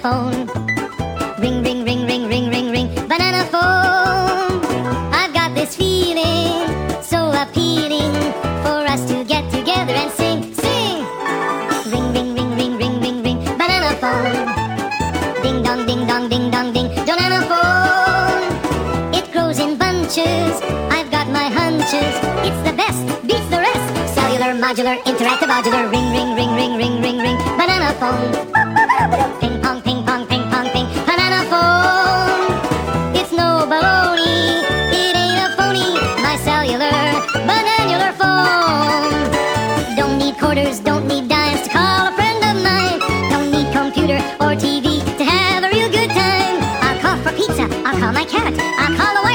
phone. Ring, ring, ring, ring, ring, ring, ring, banana phone. I've got this feeling so appealing for us to get together and sing, sing. Ring, ring, ring, ring, ring, ring, ring, banana phone. Ding dong, ding dong, ding dong, ding, banana phone. It grows in bunches, I've got my hunches. It's the best, beats the rest. Cellular, modular, interactive, modular. Ring, ring, ring, ring, ring, ring, ring, banana phone. Ping pong, ping pong, ping pong, ping, banana phone. It's no baloney, it ain't a phony. My cellular, bananular phone. Don't need quarters, don't need dimes to call a friend of mine. Don't need computer or TV to have a real good time. I'll call for pizza, I'll call my cat, I'll call the